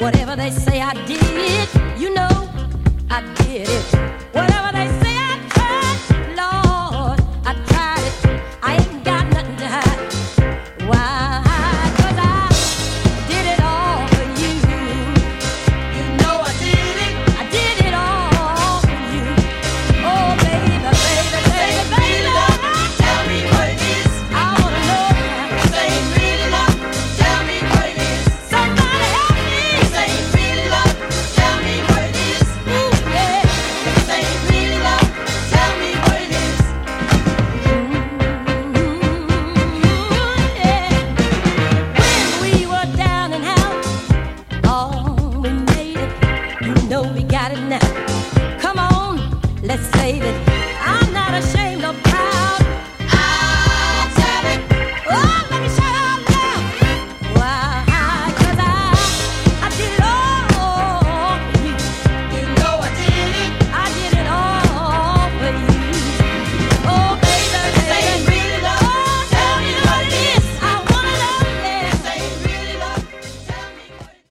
Whatever they say I did, you know I did it. Whatever they say I tried, Lord, I tried it. I ain't got nothing to hide. Why? 'Cause I did it all for you. You know I did it. I did it all for you. Oh, baby, baby, baby, baby. Tell me what it is. I wanna know now. This ain't really love. Tell me what it is. Somebody help me. This ain't really love. Tell me what it is. Ooh, yeah. This ain't really love. Tell me what it is. When we were down and out, oh, we made it. You know we got it now.